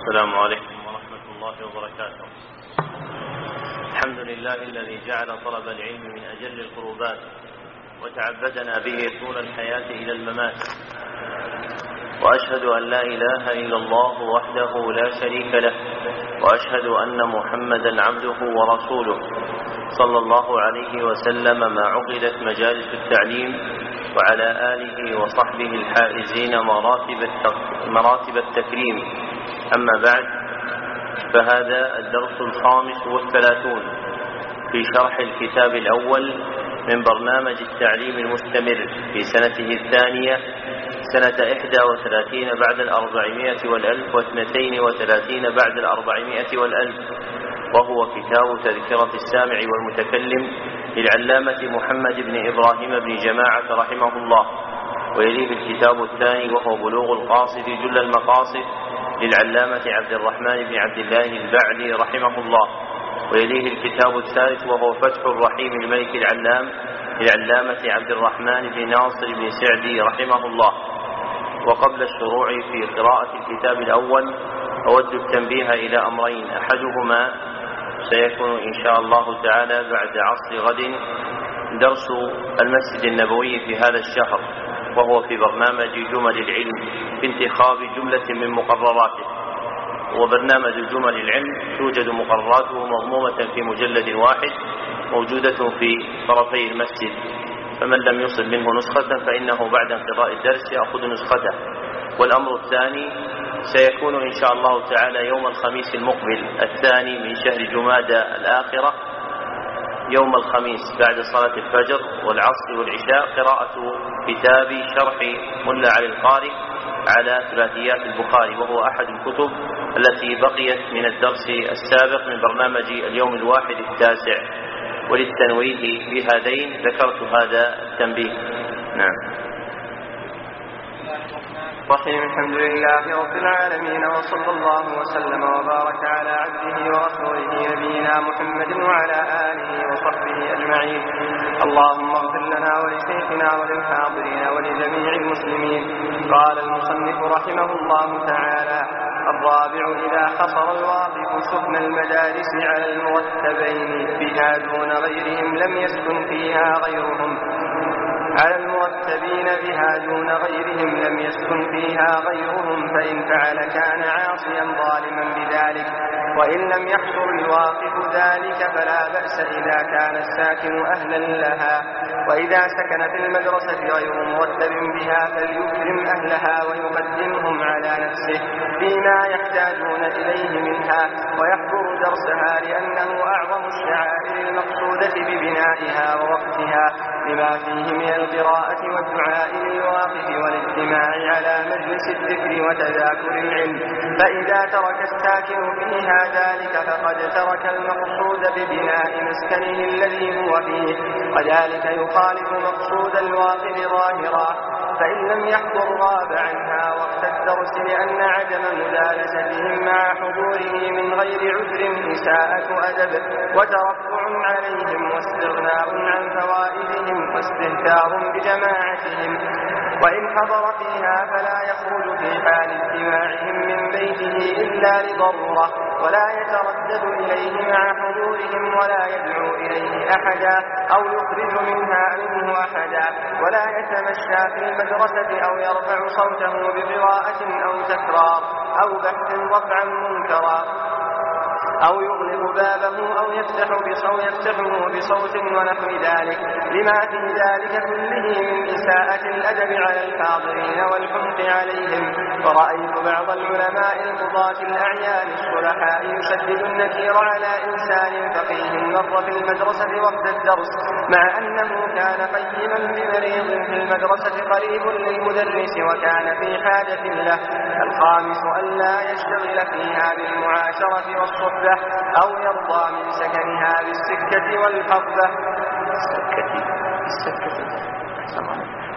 السلام عليكم ورحمة الله وبركاته. الحمد لله الذي جعل طلب العلم من أجل القربات وتعبدنا به طول الحياة إلى الممات، وأشهد أن لا إله إلا الله وحده لا شريك له، وأشهد أن محمدا عبده ورسوله صلى الله عليه وسلم ما عقدت مجالس التعليم، وعلى آله وصحبه الحائزين مراتب التكريم. أما بعد، فهذا الدرس 35 في شرح الكتاب الأول من برنامج التعليم المستمر في سنته الثانية، سنة 31 بعد 400 والألف و32 بعد 400 والألف، وهو كتاب تذكرة السامع والمتكلم للعلامة محمد بن إبراهيم بن جماعة رحمه الله. ويليه الكتاب الثاني وهو بلوغ القاصد جل المقاصد للعلامة عبد الرحمن بن عبد الله البعلي رحمه الله. ويليه الكتاب الثالث وهو فتح الرحيم الملك العلام للعلامة عبد الرحمن بن ناصر بن سعدي رحمه الله. وقبل الشروع في قراءة الكتاب الأول أود التنبيه إلى أمرين: أحدهما سيكون إن شاء الله تعالى بعد عصر غد درس المسجد النبوي في هذا الشهر، وهو في برنامج جمل العلم بانتخاب جملة من مقرراته. وبرنامج جمل العلم توجد مقرراته مضمومة في مجلد واحد موجودة في طرفي المسجد، فمن لم يصل منه نسخة فإنه بعد انقضاء الدرس يأخذ نسخته. والأمر الثاني سيكون إن شاء الله تعالى يوم الخميس المقبل الثاني من شهر جمادى الآخرة، يوم الخميس بعد صلاة الفجر والعصر والعشاء، قراءة كتاب شرح ملا علي القاري على ثلاثيات البخاري، وهو أحد الكتب التي بقيت من الدرس السابق من برنامج اليوم الواحد التاسع. وللتنويه بهذين ذكرت هذا التنبيه. نعم. الرحيم. الحمد لله رب العالمين، وصلى الله وسلم وبارك على عبده ورسوله نبينا محمد وعلى آله وصحبه أجمعين. اللهم اغفر لنا ولشيخنا وللحاضرين ولجميع المسلمين. قال المصنف رحمه الله تعالى: الرابع: إذا حصر الواقف سكن المدارس على المرتبين بها دون غيرهم لم يسكن فيها غيرهم، على المرتبين بها دون غيرهم لم يسكن فيها غيرهم، فإن فعل كان عاصيا ظالما بذلك، وإن لم يحصر الواقف ذلك فلا بأس إذا كان الساكن أهلا لها. وإذا سكن في المدرسة غير مرتب بها فليكرم أهلها ويقدمهم على نفسه فيما يحتاجون إليه منها، ويحضر درسها لأنه أعظم الشعائر المقصودة ببنائها ووقتها، لما فيه من القراءة والدعاء للواقف والاجتماع على مجلس الذكر وتذاكر العلم. فإذا ترك الساكن فيها ذلك فقد ترك المقصود ببناء مسكنه الذي هو فيه، وذلك يخالف مقصود الواقف ظاهرا. فإن لم يحضر غاب عنها وقت الدرس، لأن عدم مجالستهم مع حضوره من غير عذر إساءة أدب وترفع عليهم واستغناء عن فوائدهم واستهتار بجماعتهم. وإن حضر فيها فلا يخرج في حال اجتماعهم من بيته إلا لضرورة، ولا يتردد إليه مع حضورهم، ولا يدعو إليه أحدا أو يخرج منه أحدا، ولا يتمشى في المدرسة أو يرفع صوته بقراءة أو تكرار أو بحث رفعا منكرا، أو يغلق بابه أو يفتحه بصوت ونحو ذلك، لما في ذلك كله من إساءة الأدب على الحاضرين والحمق عليهم. ورأيت بعض العلماء القضاة الأعيان الصلحاء يشدد النكير على إنسان فقيه مر في المدرسة وقت الدرس، مع أنه كان قيما بمريض في المدرسة قريب للمدرس وكان في حاجة له. الخامس: ألا يشتغل فيها بالمعاشرة والصحبة، أو يرضى من سكنها بالسكة والحربة.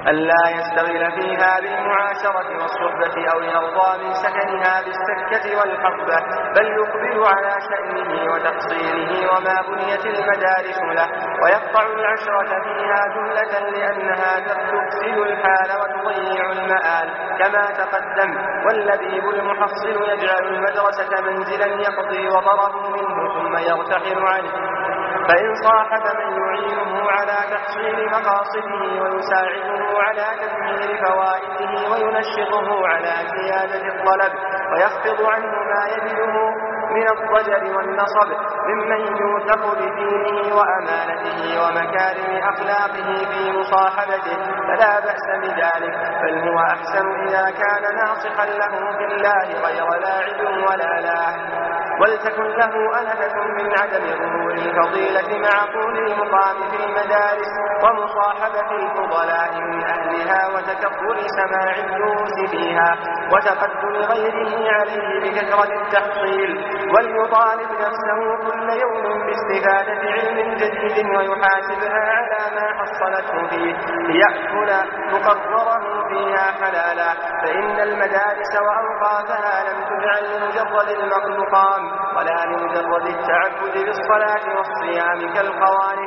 ألا يستغل فيها بالمعاشرة والصحبة أو يرضى من سكنها بالسكة والحربة، بل يقبل على شأنه وتحصيله وما بنيت المدارس له، ويقطع العشرة فيها جملة لأنها تفسد الحال وتضيع المآل كما تقدم. واللبيب المحصل يجعل المدرسة منزلا يقضي وطره منه ثم يرتحل عنه، فإن صاحب من يعينه على تحصيل مقاصده ويساعده على تدمير فوائده وينشطه على زيادة الطلب ويخفض عنه ما يجده من الضجر والنصب ممن يوثق بدينه وأمانته ومكارم أخلاقه في مصاحبته، فلا بأس بذلك، بل هو أحسن إذا كان ناصحا له في الله غير لاعب ولا لاهٍ. ولتكن له أنفة من عدم ظهور الفضيلة مع طول المقام في المدارس ومصاحبة الفضلاء من أهلها وتكبر سماع الدروس فيها وتقدم غيره عليه بكثرة التحصيل، وليطالب نفسه كل يوم باستفادة علم جديد ويحاسبها على ما حصلته فيه ليأكل مقرره فيها حلالا، فإن المدارس وأوقافها لم تجعل لمجرد المقام ولا لمجرد التعبد بالصلاة والصيام كالقوانين،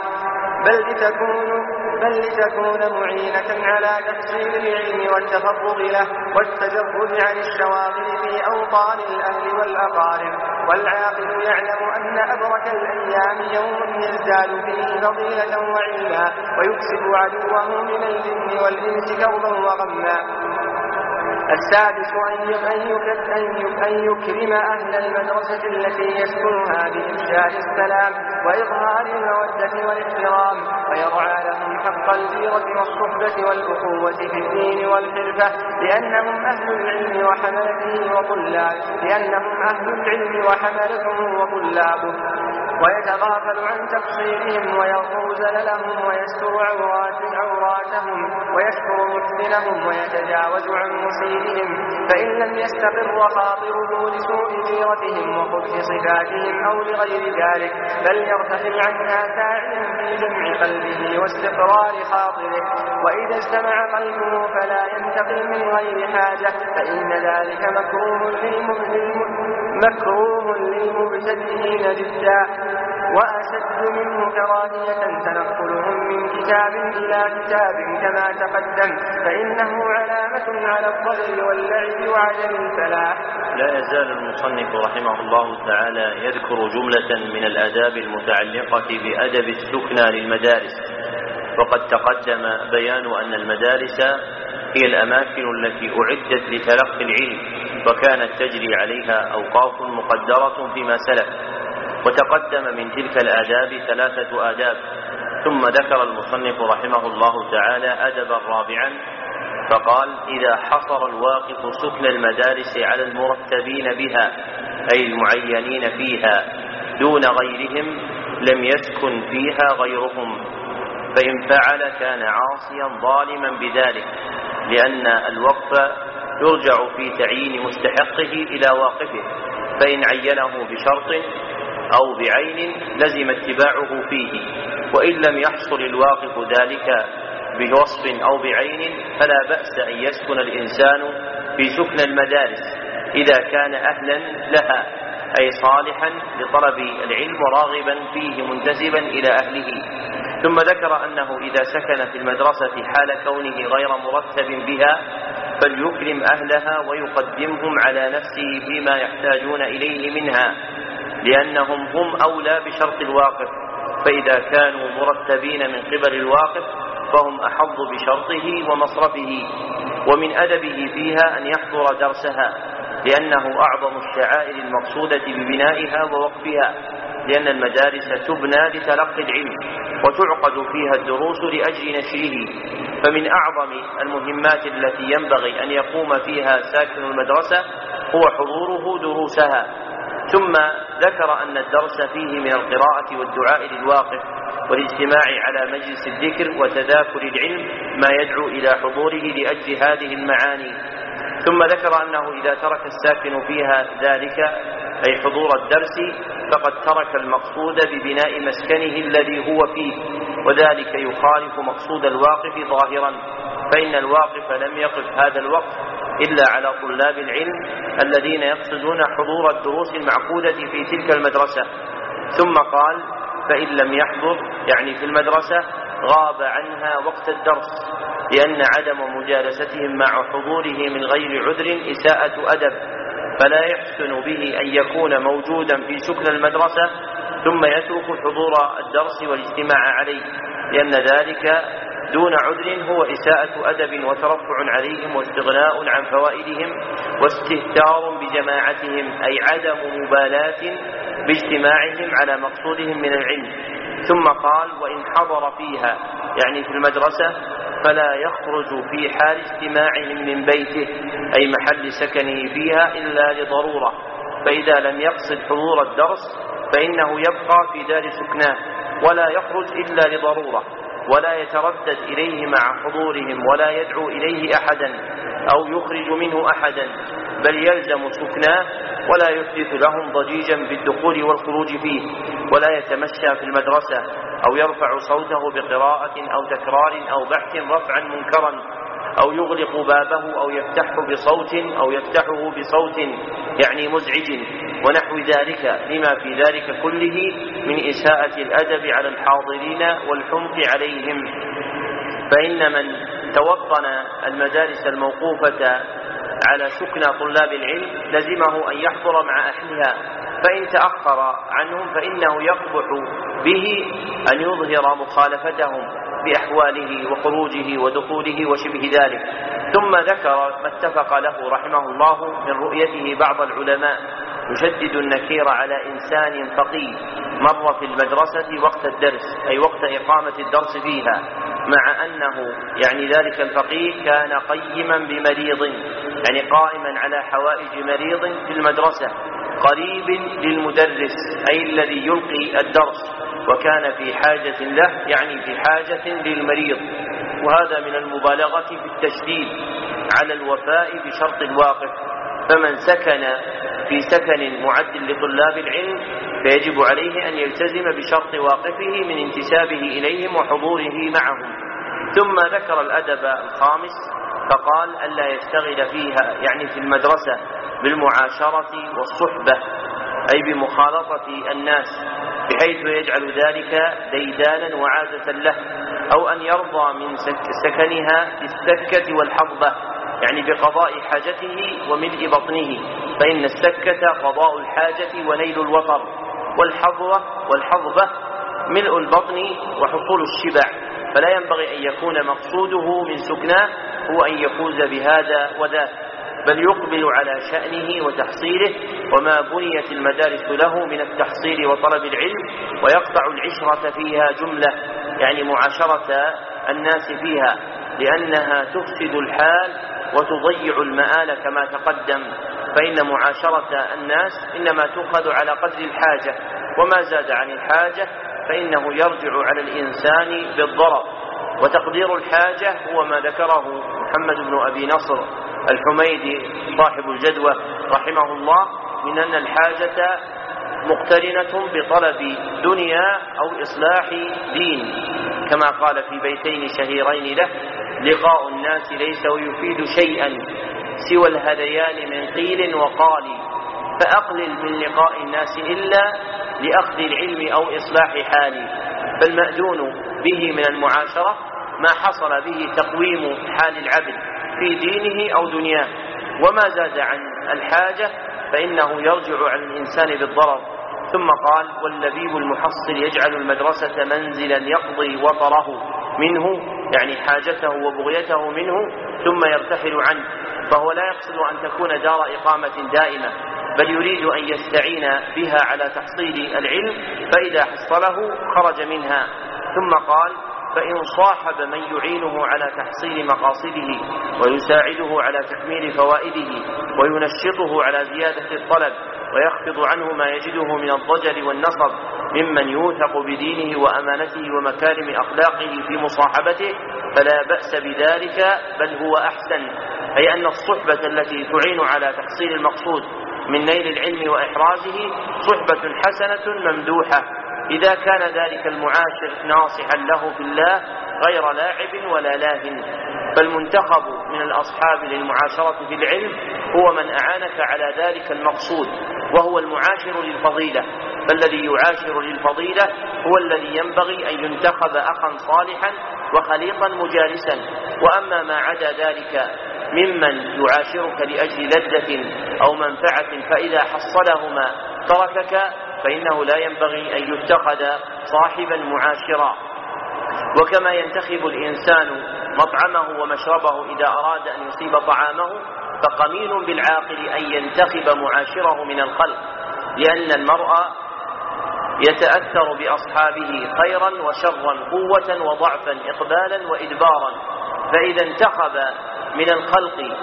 بل لتكون معينة على تحصيل العلم والتفرغ له والتجرد عن الشواغل في أوطان الأهل والأقارب. والعاقل يعلم أن أبرك الأيام يوم يزداد فيه فضيلة وعلما ويكسب عدوه من الجن والإنس كربا وغما. السادس أن يكرم أهل المدرسة التي يسكنها بإفشاء السلام وإظهار المودة والاحترام، ويرعى لهم حق الجيرة والصحبة والأخوة في الدين والحرفة لأنهم أهل العلم وحملته وطلابه، ويتغافل عن تقصيرهم ويغفر زللهم ويستر عوراتهم ويشكر محسنهم ويتجاوز عن مسيئهم، فإن لم يستقر خاطره لسوء جيرتهم وقبح صفاتهم أو لغير ذلك بل يرتحل عنها ساعيا في جمع قلبه واستقرار خاطره، وإذا استمع قلبه فلا ينتقل من غير حاجة فإن ذلك مكروه للمبتدئين جدا، وأشد منه كراهية تنقلهم من كتاب إلى كتاب كما تقدم، فإنه علامة على الضلال واللعب وعدم الفلاح. لا يزال المصنف رحمه الله تعالى يذكر جملة من الآداب المتعلقة بأدب السكنى للمدارس، وقد تقدم بيان أن المدارس هي الأماكن التي أعدت لتلقي العلم وكانت تجري عليها أوقاف مقدرة فيما سلف، وتقدم من تلك الآداب 3 آداب، ثم ذكر المصنف رحمه الله تعالى أدبا رابعا فقال: إذا حصر الواقف سكن المدارس على المرتبين بها أي المعينين فيها دون غيرهم لم يسكن فيها غيرهم، فإن فعل كان عاصيا ظالما بذلك، لأن الوقف يرجع في تعيين مستحقه إلى واقفه، فإن عينه بشرط أو بعين لزم اتباعه فيه، وإن لم يحصل الواقف ذلك بوصف أو بعين فلا بأس أن يسكن الإنسان في سكن المدارس إذا كان أهلا لها، أي صالحا لطلب العلم وراغبا فيه منتسبا إلى أهله. ثم ذكر أنه إذا سكن في المدرسة حال كونه غير مرتب بها فليكرم أهلها ويقدمهم على نفسه فيما يحتاجون إليه منها، لأنهم هم أولى بشرط الواقف، فإذا كانوا مرتبين من قبل الواقف فهم أحظ بشرطه ومصرفه. ومن أدبه فيها أن يحضر درسها، لأنه أعظم الشعائر المقصودة ببنائها ووقفها، لأن المدارس تبنى لتلقي العلم وتعقد فيها الدروس لأجل نشره، فمن أعظم المهمات التي ينبغي أن يقوم فيها ساكن المدرسة هو حضوره دروسها. ثم ذكر أن الدرس فيه من القراءة والدعاء للواقف والاجتماع على مجلس الذكر وتذاكر العلم ما يدعو إلى حضوره لأجل هذه المعاني. ثم ذكر أنه إذا ترك الساكن فيها ذلك أي حضور الدرس فقد ترك المقصود ببناء مسكنه الذي هو فيه، وذلك يخالف مقصود الواقف ظاهرا، فإن الواقف لم يقف هذا الوقف إلا على طلاب العلم الذين يقصدون حضور الدروس المعقودة في تلك المدرسة. ثم قال: فإن لم يحضر يعني في المدرسة غاب عنها وقت الدرس، لأن عدم مجالستهم مع حضوره من غير عذر إساءة أدب، فلا يحسن به أن يكون موجودا في سكن المدرسة ثم يترك حضور الدرس والاجتماع عليه، لأن ذلك دون عذر هو إساءة أدب وترفع عليهم واستغناء عن فوائدهم واستهتار بجماعتهم، أي عدم مبالاة باجتماعهم على مقصودهم من العلم. ثم قال: وإن حضر فيها يعني في المدرسة فلا يخرج في حال اجتماعهم من بيته أي محل سكنه فيها إلا لضرورة، فإذا لم يقصد حضور الدرس فإنه يبقى في دار سكناه ولا يخرج إلا لضرورة، ولا يتردد إليه مع حضورهم ولا يدعو إليه أحدا أو يخرج منه أحدا، بل يلزم سكناه ولا يحدث لهم ضجيجا بالدخول والخروج فيه، ولا يتمشى في المدرسة أو يرفع صوته بقراءة أو تكرار أو بحث رفعا منكرا، أو يغلق بابه أو يفتحه بصوت يعني مزعج ونحو ذلك، لما في ذلك كله من إساءة الأدب على الحاضرين والحمق عليهم. فإن من توطن المدارس الموقوفة على سكن طلاب العلم لزمه أن يحضر مع أهلها، فإن تأخر عنهم فإنه يقبح به أن يظهر مخالفتهم بأحواله وخروجه ودخوله وشبه ذلك. ثم ذكر ما اتفق له رحمه الله من رؤيته بعض العلماء يشدد النكير على إنسان فقيه مر في المدرسة وقت الدرس أي وقت إقامة الدرس فيها، مع أنه يعني ذلك الفقيه كان قيما بمريض يعني قائما على حوائج مريض في المدرسة قريب للمدرس أي الذي يلقي الدرس، وكان في حاجة له يعني في حاجة للمريض. وهذا من المبالغة في التشديد على الوفاء بشرط الواقف، فمن سكن في سكن معد لطلاب العلم فيجب عليه أن يلتزم بشرط واقفه من انتسابه إليهم وحضوره معهم. ثم ذكر الأدب الخامس فقال: ألا يشتغل فيها يعني في المدرسة بالمعاشرة والصحبة أي بمخالطة الناس، بحيث يجعل ذلك ديدانا وعادة له، أو أن يرضى من سكنها بالسكة والحظبة يعني بقضاء حاجته وملء بطنه، فإن السكة قضاء الحاجة ونيل الوطر، والحظبة ملء البطن وحصول الشبع، فلا ينبغي أن يكون مقصوده من سكناه هو أن يفوز بهذا وذاك، بل يقبل على شأنه وتحصيله وما بنيت المدارس له من التحصيل وطلب العلم، ويقطع العشرة فيها جملة يعني معاشرة الناس فيها، لأنها تفسد الحال وتضيع المآل كما تقدم، فإن معاشرة الناس إنما تؤخذ على قدر الحاجة، وما زاد عن الحاجة فإنه يرجع على الإنسان بالضرر. وتقدير الحاجة هو ما ذكره محمد بن أبي نصر الحميدي صاحب الجدوى رحمه الله من أن الحاجة مقترنة بطلب دنيا أو إصلاح دين، كما قال في بيتين شهيرين له: لقاء الناس ليس ويفيد شيئا سوى الهذيان من قيل وقال، فأقلل من لقاء الناس إلا لأخذ العلم أو إصلاح حالي. فالمأذون به من المعاشرة ما حصل به تقويم حال العبد في دينه أو دنياه، وما زاد عن الحاجة فإنه يرجع على الإنسان بالضرر. ثم قال: واللبيب المحصل يجعل المدرسة منزلا يقضي وطره منه يعني حاجته وبغيته منه ثم يرتحل عنه، فهو لا يقصد أن تكون دار إقامة دائمة، بل يريد أن يستعين بها على تحصيل العلم، فإذا حصله خرج منها. ثم قال: فإن صاحب من يعينه على تحصيل مقاصده ويساعده على تكميل فوائده وينشطه على زيادة الطلب ويخفض عنه ما يجده من الضجر والنصب ممن يوثق بدينه وأمانته ومكارم أخلاقه في مصاحبته فلا بأس بذلك، بل هو أحسن، أي أن الصحبة التي تعين على تحصيل المقصود من نيل العلم وإحرازه صحبة حسنة ممدوحة، إذا كان ذلك المعاشر ناصحا له في الله غير لاعب ولا لاه. فالمنتخب من الأصحاب للمعاشرة في العلم هو من أعانك على ذلك المقصود، وهو المعاشر للفضيلة. فالذي يعاشر للفضيلة هو الذي ينبغي أن ينتخب أخا صالحا وخليقا مجالسا. وأما ما عدا ذلك ممن يعاشرك لأجل لذة أو منفعة فإذا حصلهما تركك، فإنه لا ينبغي أن يتخذ صاحبا معاشرا. وكما ينتخب الإنسان مطعمه ومشربه إذا أراد أن يصيب طعامه، فقمين بالعاقل أن ينتخب معاشره من الخلق، لأن المرء يتأثر بأصحابه خيرا وشرا، قوة وضعفا، إقبالا وإدبارا. فإذا انتخب من الخلق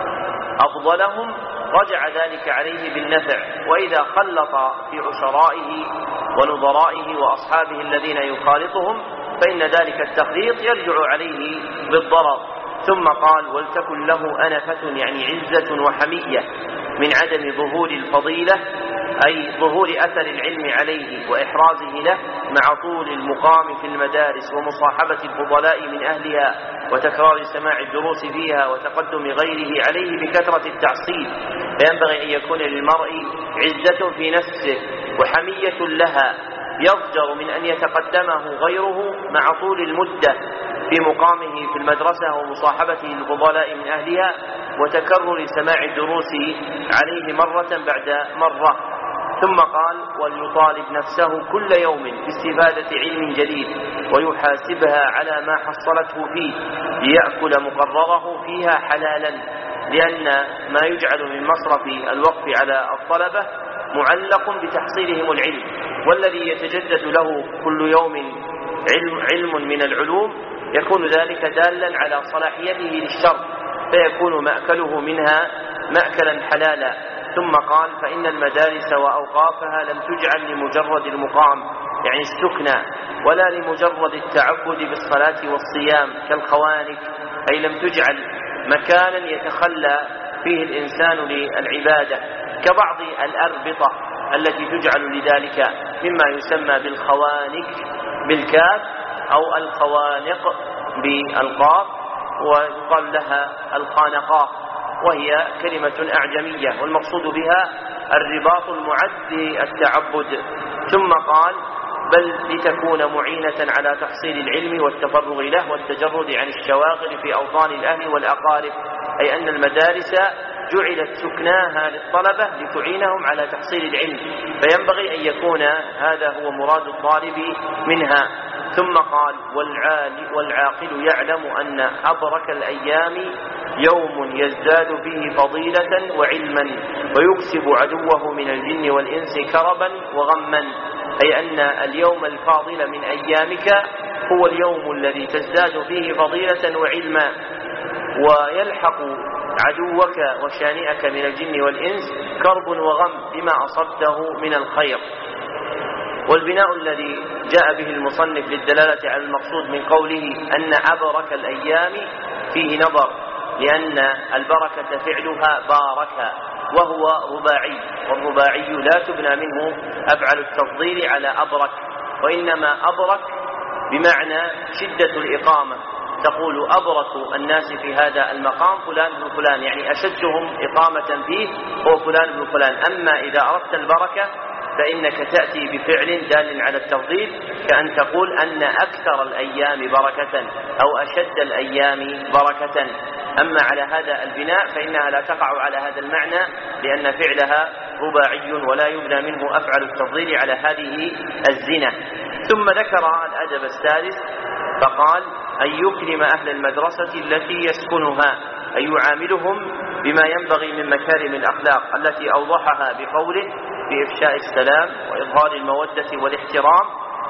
أفضلهم رجع ذلك عليه بالنفع، وإذا خلط في عشرائه ونظرائه وأصحابه الذين يخالطهم فإن ذلك التخليط يرجع عليه بالضرر. ثم قال: ولتكن له أنفة، يعني عزة وحمية، من عدم ظهور الفضيلة، أي ظهور أثر العلم عليه وإحرازه له، مع طول المقام في المدارس ومصاحبة الفضلاء من أهلها وتكرار سماع الدروس فيها وتقدم غيره عليه بكثرة التعصيب. فينبغي أن يكون للمرء عزة في نفسه وحمية لها، يضجر من أن يتقدمه غيره مع طول المدة في مقامه في المدرسة ومصاحبته الفضلاء من أهلها وتكرر سماع الدروس عليه مرة بعد مرة. ثم قال: وليطالب نفسه كل يوم باستفادة علم جديد ويحاسبها على ما حصلته فيه، ليأكل مقرره فيها حلالا، لأن ما يجعل من مصرف الوقف على الطلبة معلق بتحصيلهم العلم، والذي يتجدد له كل يوم علم من العلوم يكون ذلك دالا على صلاحيته للشر، فيكون مأكله منها مأكلا حلالا. ثم قال: فإن المدارس وأوقافها لم تجعل لمجرد المقام، يعني السكنى، ولا لمجرد التعبد بالصلاة والصيام كالخوانك، أي لم تجعل مكانا يتخلى فيه الإنسان للعبادة، كبعض الأربطة التي تجعل لذلك، مما يسمى بالخوانك بالكاف أو الخوانق بالقاف، ويقال لها الخانقات، وهي كلمة أعجمية، والمقصود بها الرباط المعد للتعبد. ثم قال: بل لتكون معينة على تحصيل العلم والتفرغ له والتجرد عن الشواغل في أوطان الأهل والأقارب، أي أن المدارس جعلت سكناها للطلبة لتعينهم على تحصيل العلم، فينبغي أن يكون هذا هو مراد الطالب منها. ثم قال: والعاقل يعلم أن أبرك الأيام يوم يزداد فيه فضيلة وعلما ويكسب عدوه من الجن والإنس كربا وغما، أي أن اليوم الفاضل من أيامك هو اليوم الذي تزداد فيه فضيلة وعلما، ويلحق عدوك وشانئك من الجن والإنس كرب وغم بما أصبته من الخير. والبناء الذي جاء به المصنف للدلالة على المقصود من قوله أن أبرك الأيام فيه نظر، لأن البركة فعلها بارك، وهو رباعي، والرباعي لا تبنى منه أفعل التفضيل على أبرك، وإنما أبرك بمعنى شدة الإقامة، تقول أبرك الناس في هذا المقام فلان بن فلان، يعني أشدهم إقامة فيه هو فلان بن فلان. أما إذا أردت البركة فإنك تأتي بفعل دال على التفضيل، كأن تقول أن أكثر الأيام بركة أو أشد الأيام بركة. أما على هذا البناء فإنها لا تقع على هذا المعنى، لأن فعلها رباعي ولا يبنى منه أفعل التفضيل على هذه الزنة. ثم ذكر الأدب السادس فقال: أن يكرم أهل المدرسة التي يسكنها، أن يعاملهم بما ينبغي من مكارم الأخلاق التي أوضحها بقوله: بإفشاء السلام وإظهار المودة والاحترام،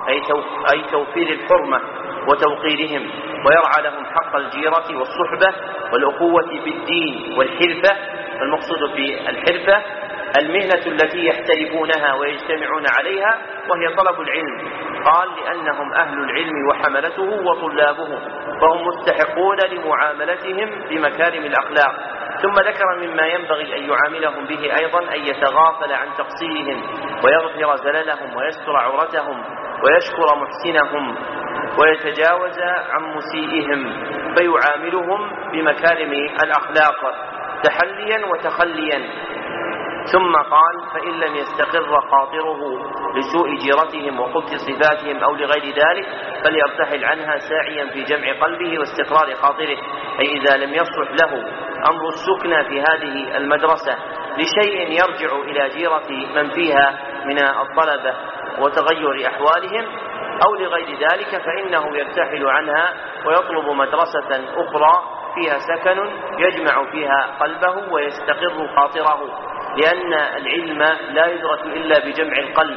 أي توفير الحرمة وتوقيرهم، ويرعى لهم حق الجيرة والصحبة والأخوة بالدين والحرفة. المقصود في الحرفة المهنة التي يحترفونها ويجتمعون عليها، وهي طلب العلم. قال: لأنهم أهل العلم وحملته وطلابه، فهم مستحقون لمعاملتهم بمكارم الأخلاق. ثم ذكر مما ينبغي أن يعاملهم به أيضا أن يتغافل عن تقصيرهم ويغفر زللهم ويستر عورتهم ويشكر محسنهم ويتجاوز عن مسيئهم، فيعاملهم بمكارم الأخلاق تحليا وتخليا. ثم قال: فإن لم يستقر خاطره لسوء جيرتهم وخبث صفاتهم أو لغير ذلك فليرتحل عنها ساعيا في جمع قلبه واستقرار خاطره، أي إذا لم يصلح له أمر السكنى في هذه المدرسة لشيء يرجع إلى جيرة من فيها من الطلبة وتغير أحوالهم أو لغير ذلك، فإنه يرتحل عنها ويطلب مدرسة أخرى فيها سكن يجمع فيها قلبه ويستقر خاطره، لأن العلم لا يدرك إلا بجمع القلب،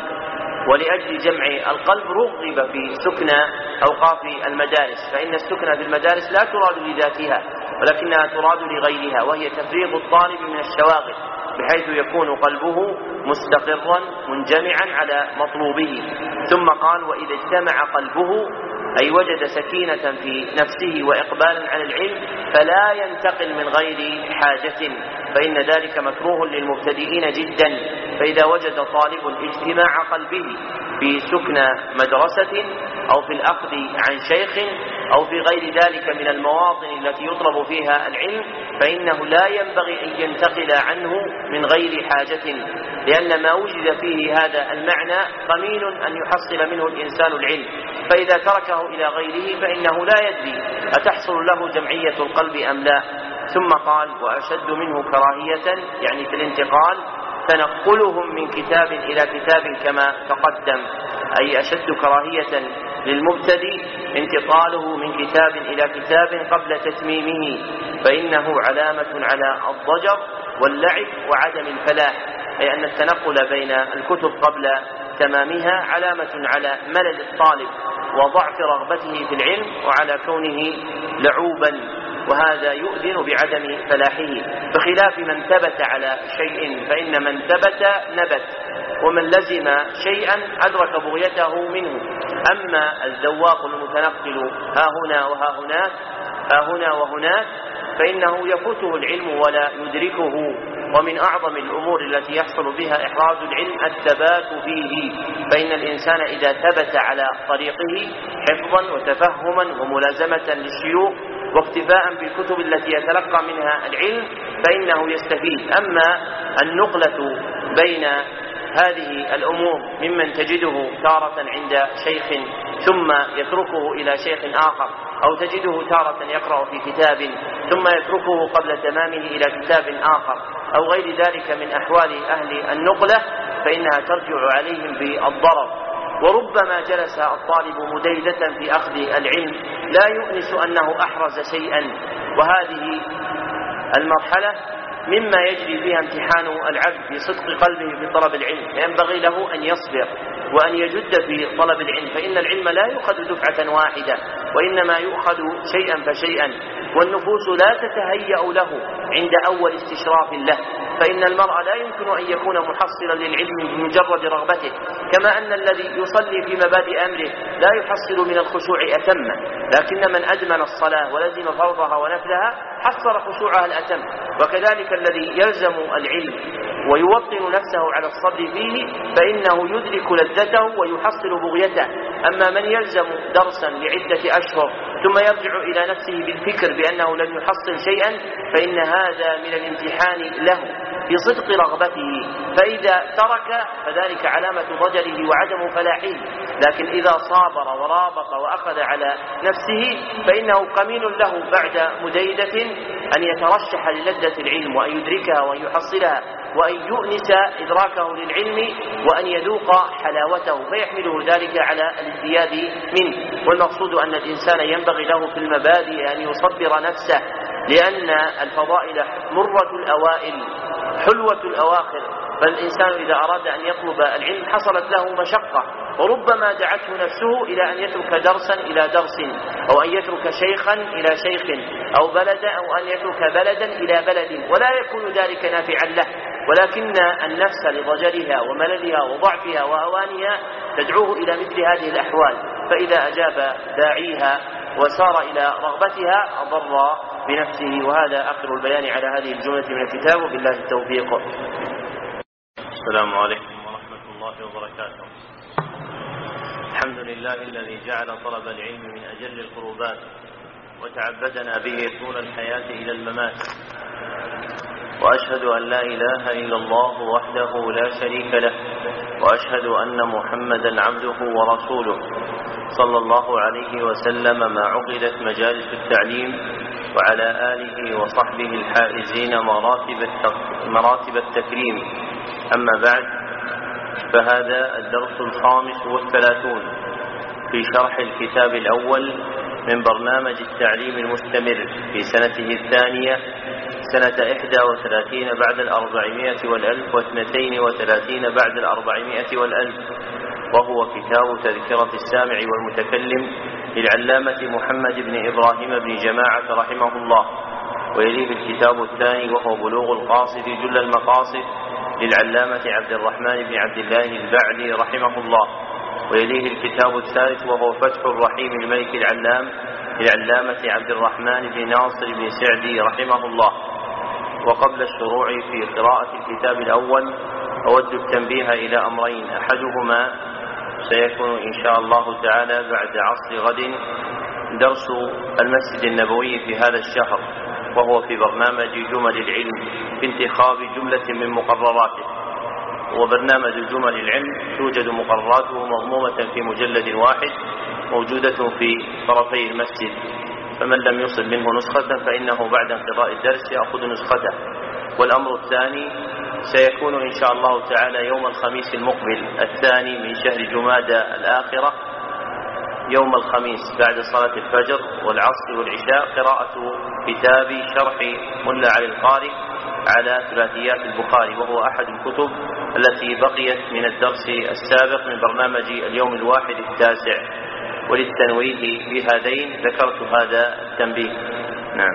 ولأجل جمع القلب رغب في سكنى أوقاف المدارس، فإن السكنى في المدارس لا تراد لذاتها ولكنها تراد لغيرها، وهي تفريغ الطالب من الشواغل بحيث يكون قلبه مستقرا منجمعا على مطلوبه. ثم قال: وإذا اجتمع قلبه أي وجد سكينة في نفسه وإقبالا على العلم فلا ينتقل من غير حاجة، فإن ذلك مكروه للمبتدئين جدا. فإذا وجد طالب اجتماع قلبه في سكن مدرسة أو في الأخذ عن شيخ أو في غير ذلك من المواطن التي يطلب فيها العلم فإنه لا ينبغي أن ينتقل عنه من غير حاجة، لأن ما وجد فيه هذا المعنى قمين أن يحصل منه الإنسان العلم، فإذا تركه إلى غيره فإنه لا يدري أتحصل له جمعية القلب أم لا. ثم قال: وأشد منه كراهية، يعني في الانتقال، تنقلهم من كتاب إلى كتاب كما تقدم، أي أشد كراهية للمبتدئ انتقاله من كتاب إلى كتاب قبل تتميمه، فإنه علامة على الضجر واللعب وعدم الفلاح، أي أن التنقل بين الكتب قبل تمامها علامة على ملل الطالب وضعف رغبته في العلم وعلى كونه لعوبا، وهذا يؤذن بعدم فلاحه، بخلاف من ثبت على شيء، فإن من ثبت نبت، ومن لزم شيئا أدرك بغيته منه. أما الذواق المتنقل ها هنا وها هناك ها هنا وهناك فإنه يفوته العلم ولا يدركه. ومن أعظم الأمور التي يحصل بها إحراز العلم الثبات فيه، فإن الإنسان إذا ثبت على طريقه حفظا وتفهما وملازمة للشيوخ واقتفاء بالكتب التي يتلقى منها العلم فإنه يستفيد. أما النقلة بين هذه الأمور ممن تجده تارة عند شيخ ثم يتركه إلى شيخ آخر، أو تجده تارة يقرأ في كتاب ثم يتركه قبل تمامه إلى كتاب آخر، أو غير ذلك من أحوال أهل النقلة، فإنها ترجع عليهم بالضرر. وربما جلس الطالب مديدة في أخذ العلم لا يؤنس أنه أحرز شيئا، وهذه المرحلة مما يجري فيها امتحان العبد في صدق قلبه في طلب العلم، فينبغي له أن يصبر وأن يجد في طلب العلم، فإن العلم لا يؤخذ دفعة واحدة وإنما يؤخذ شيئا فشيئا، والنفوس لا تتهيأ له عند أول استشراف له، فإن المرء لا يمكن أن يكون محصلا للعلم بمجرد رغبته، كما أن الذي يصلي في مبادئ أمره لا يحصل من الخشوع أتمه، لكن من أدمن الصلاة ولزم فرضها ونفلها حصل خشوعها الأتم. وكذلك الذي يلزم العلم ويوطن نفسه على الصبر فيه فإنه يدرك لذته ويحصل بغيته. أما من يلزم درسا لعدة أشهر ثم يرجع إلى نفسه بالفكر بأنه لم يحصل شيئا فإن هذا من الامتحان له في صدق رغبته، فإذا ترك فذلك علامة ضجره وعدم فلاحه، لكن إذا صابر ورابط وأخذ على نفسه فإنه قمين له بعد مديدة أن يترشح للذة العلم وأن يدركها وأن يحصلها وأن يؤنس إدراكه للعلم وأن يذوق حلاوته، فيحمله ذلك على الازدياد منه. والمقصود أن الإنسان ينبغي له في المبادئ أن يصبر نفسه، لأن الفضائل مرة الأوائل حلوة الأواخر، فالإنسان إذا أراد أن يطلب العلم حصلت له مشقة، وربما دعته نفسه إلى أن يترك درسا إلى درس، أو أن يترك شيخا إلى شيخ، أو بلدا، أو أن يترك بلدا إلى بلد، ولا يكون ذلك نافعا له، ولكن النفس لضجرها ومللها وضعفها وهوانها تدعوه إلى مثل هذه الأحوال، فإذا أجاب داعيها وسار إلى رغبتها أضر بنفسه. وهذا آخر البيان على هذه الجملة من الكتاب، وبالله التوفيق. السلام عليكم ورحمة الله وبركاته. الحمد الحمد لله الذي جعل طلب العلم من أجل القربات وتعبدنا به طول الحياة إلى الممات، وأشهد أن لا إله إلا الله وحده لا شريك له، وأشهد أن محمدا عبده ورسوله صلى الله عليه وسلم ما عقدت مجالس التعليم، وعلى آله وصحبه الحائزين مراتب التكريم. أما بعد، فهذا الدرس 35 في شرح الكتاب الأول من برنامج التعليم المستمر في سنته الثانية، سنة 31 بعد 400 والألف و32 بعد 400 والألف، وهو كتاب تذكرة السامع والمتكلم للعلامة محمد بن إبراهيم بن جماعة رحمه الله. ويليه الكتاب الثاني وهو بلوغ القاصد جل المقاصد للعلامة عبد الرحمن بن عبد الله البعلي رحمه الله. ويليه الكتاب الثالث وهو فتح الرحيم الملك العلام للعلامة عبد الرحمن بن ناصر بن سعدي رحمه الله. وقبل الشروع في قراءة الكتاب الأول أود التنبيه إلى أمرين: أحدهما سيكون إن شاء الله تعالى بعد عصر غد درس المسجد النبوي في هذا الشهر، وهو في برنامج جمل العلم بانتخاب جملة من مقرراته. وبرنامج جمل العلم توجد مقرراته مضمومة في مجلد واحد موجودة في طرفي المسجد، فمن لم يصل منه نسخة فإنه بعد انقضاء الدرس يأخذ نسخته. والأمر الثاني سيكون إن شاء الله تعالى يوم الخميس المقبل الثاني من شهر جمادى الآخرة، يوم الخميس بعد صلاة الفجر والعصر والعشاء، قراءة كتاب شرح ملا علي القاري على ثلاثيات البخاري، وهو أحد الكتب التي بقيت من الدرس السابق من برنامج اليوم الواحد التاسع. وللتنويه بهذين ذكرت هذا التنبيه. نعم.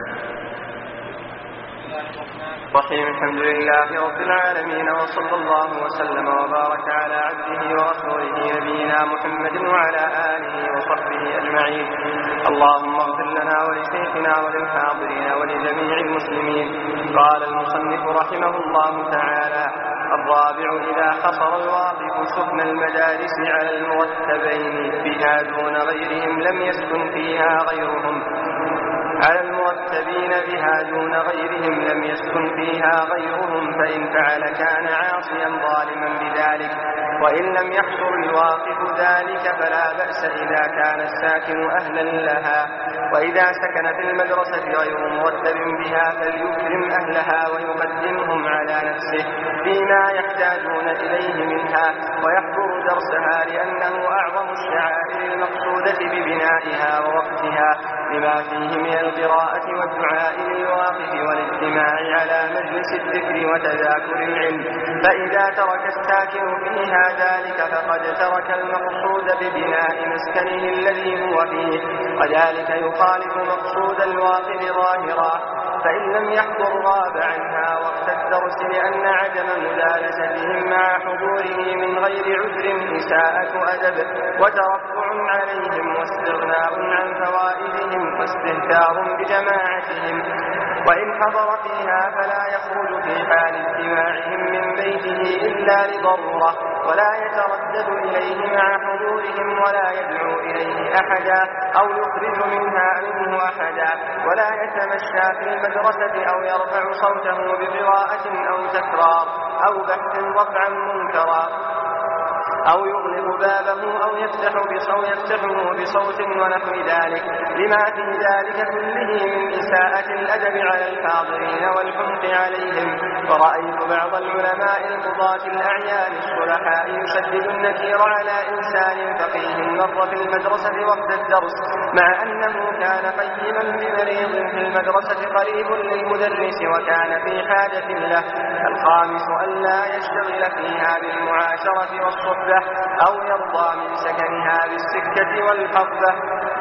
رحيم. الحمد لله رب العالمين، وصلى الله وسلم وبارك على عبده ورسوله نبينا محمد وعلى آله وصحبه أجمعين. اللهم اغفر لنا ولشيخنا وللحاضرين ولجميع المسلمين. قال المصنف رحمه الله تعالى: الرابع: إذا حصر الواقف سكن المدارس على المرتبين بها دون غيرهم لم يسكن فيها غيرهم. على المرتبين بها دون غيرهم لم يسكن فيها غيرهم، فإن فعل كان عاصيا ظالما بذلك، وإن لم يحصر الواقف ذلك فلا بأس إذا كان الساكن أهلا لها. وإذا سكن في المدرسة غير مرتب بها فليكرم أهلها ويقدمهم على نفسه فيما يحتاجون إليه منها، ويحضر درسها لأنه أعظم الشعائر المقصودة ببنائها ووقتها، لما فيه من القراءة والدعاء للواقف والاجتماع على مجلس الذكر وتذاكر العلم. فإذا ترك الساكن فيها ذلك فقد ترك المقصود ببناء مسكنه الذي هو فيه، وذلك يخالف مقصود الواقف ظاهرا. فإن لم يحضر غاب عنها وقت الدرس، لأن عدم مجالستهم مع حضوره من غير عذر إساءة أدب وترفع عليهم واستغناء عن فوائدهم واستهتار بجماعتهم. وإن حضر فيها فلا يخرج في حال اجتماعهم من بيته إلا لضرورة، ولا يتردد إليه مع حضورهم، ولا يدعو إليه أحدا أو يخرج منه أحدا، ولا يتمشى في المدرسة أو يرفع صوته بقراءة أو تكرار أو بحث رفعا منكرا، أو يغلق بابه أو يفتحه بصوت ونحو ذلك، لما في ذلك كله من إساءة الأدب على الحاضرين والحمق عليهم. ورأيت بعض العلماء القضاة الأعيان الصلحاء يشدد النكير على إنسان فقيه مر في المدرسة وقت الدرس، مع أنه كان قيما بمريض في المدرسة قريب للمدرس وكان في حاجة له. الخامس: ألا يشتغل فيها بالمعاشرة والصحبة، أو يرضى من سكنها بالسكة والحظة.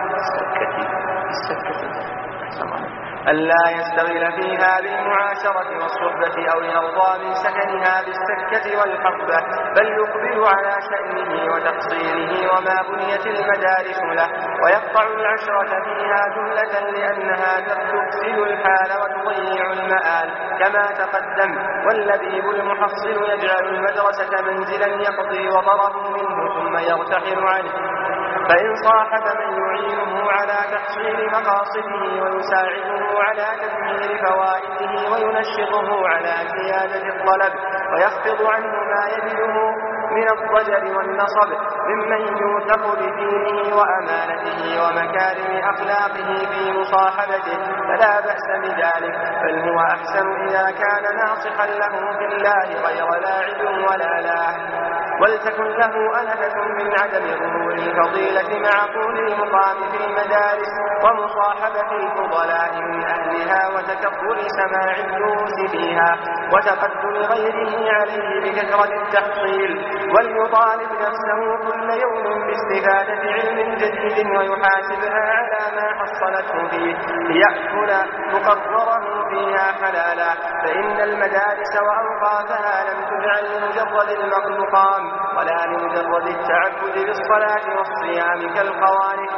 ألا يستغل فيها بالمعاشرة والصحبة، أو يرضى من سكنها بالسكة والحظة، بل يقبل على شأنه وتحصيله وما بنيت المدارس له، ويقطع العشرة فيها جملة لأنها تفسد الحال وتضيع المآل كما تقدم. واللبيب المحصل يجعل المدرسة منزلا يقضي وطره منه ثم يرتحل عنه. فإن صاحب من يعينه على تحصيل مقاصده ويساعده على تدمير فوائده وينشطه على زيادة الطلب ويخفض عنه ما يجده من الضجر والنصب ممن يوثق بدينه وأمانته ومكارم أخلاقه في مصاحبته فلا بأس بذلك، بل هو أحسن إذا كان ناصحا له في الله غير لاعب ولا لاهٍ، ولتكن له أنفة من عدم ظهور الفضيلة مع طول المقام في المدارس ومصاحبة الفضلاء من أهلها وتكفل سماع الدروس فيها وتقدم غيره عليه بكثرة التحصيل، وليطالب نفسه كل يوم باستفادة علم جديد ويحاسبها على ما حصلته فيه ليأكل مقرره فيها حلالا، فإن المدارس وأوقاتها لم تجعل لمجرد المقام ولا لمجرد التعبد بالصلاة والصيام كالقوارث،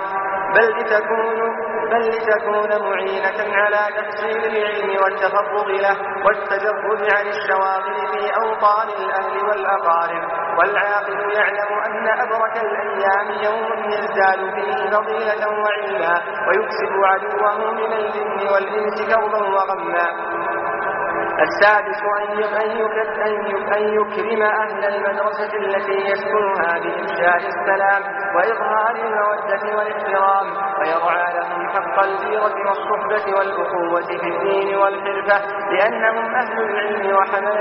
بل لتكون معينة على تحصيل العلم والتفرغ له والتجرد عن الشواغل في أوطان الأهل والأقارب، والعاقل يعلم أن أبرك الأيام يوم يزداد فيه فضيلة وعلما ويكسب عدوه من الجن والإنس كربا وغما. السادس أن يكرم أهل المدرسة التي يسكنها بإفشاء السلام وإظهار المودة والاحترام، ويرعى لهم حق الجيرة والصحبة والأخوة في الدين والحرفة لأنهم أهل العلم